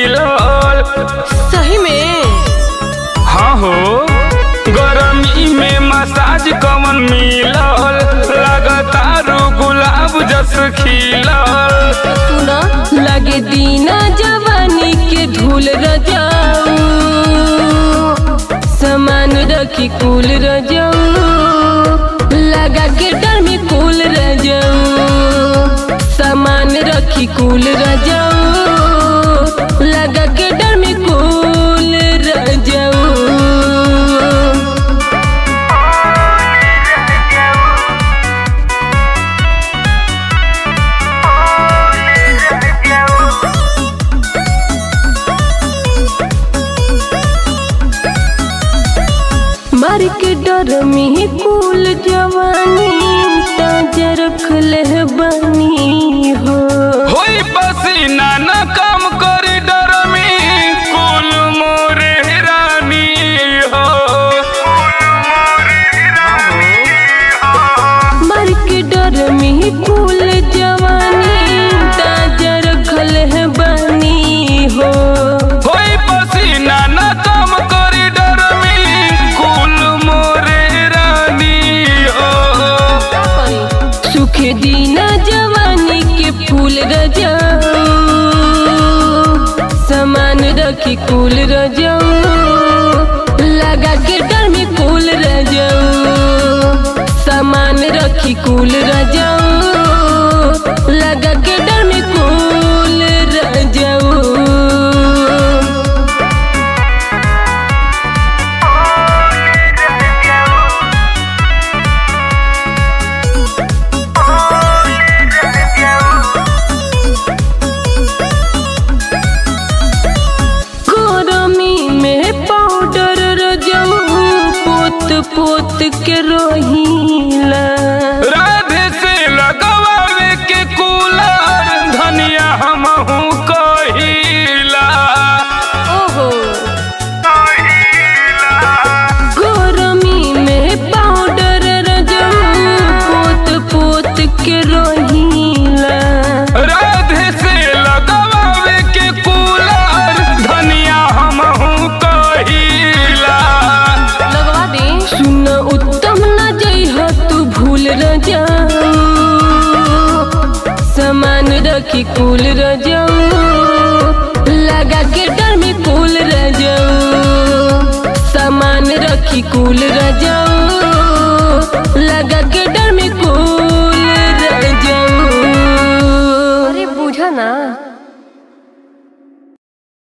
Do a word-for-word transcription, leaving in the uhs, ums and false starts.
मिलल। सही में? हाँ हो, गरमी में मसाज कवन मिलल, लगातार गुलाब जस खिलल। सुना लगे दीना जवानी के धूल रजाऊ, सामान रखी कुल रजाऊ, लगा के डर में कुल रजाऊ, सामान रखी कुल रजाऊ, लगा के डर में कुल रजाऊ। मार के डर में कुल जवानी ताजा रखले बनी हो। होई पसीना न काम करी डर में कुल मोरे रानी हो। मार के डर में कुल जवानी ताजा रखले बनी हो। होई पसीना न काम करी डर में कुल मोरे रानी हो। सुखे दीना जवानी के फूल रजाऊ, सामान रखी कुल रजाऊ, लगा के डर में कुल रजाऊ, सामान रखी कुल रजाऊ, लगा के डर में कुल रजाऊ। पोत के रोहिला राधे से लगवावे के कूलर धनिया हमहू कहिला। ओहो गरमी में पाउडर रजाऊ पोत पोत के रोहिला। राधे से लगवावे के कूलर धनिया हमहू कहिला। लगवा दे। सुन उत्तम न जइह तू भूल रजाऊ, सामान रखी कुल रजाऊ, लगा के डर में कुल रजाऊ, सामान रखी कुल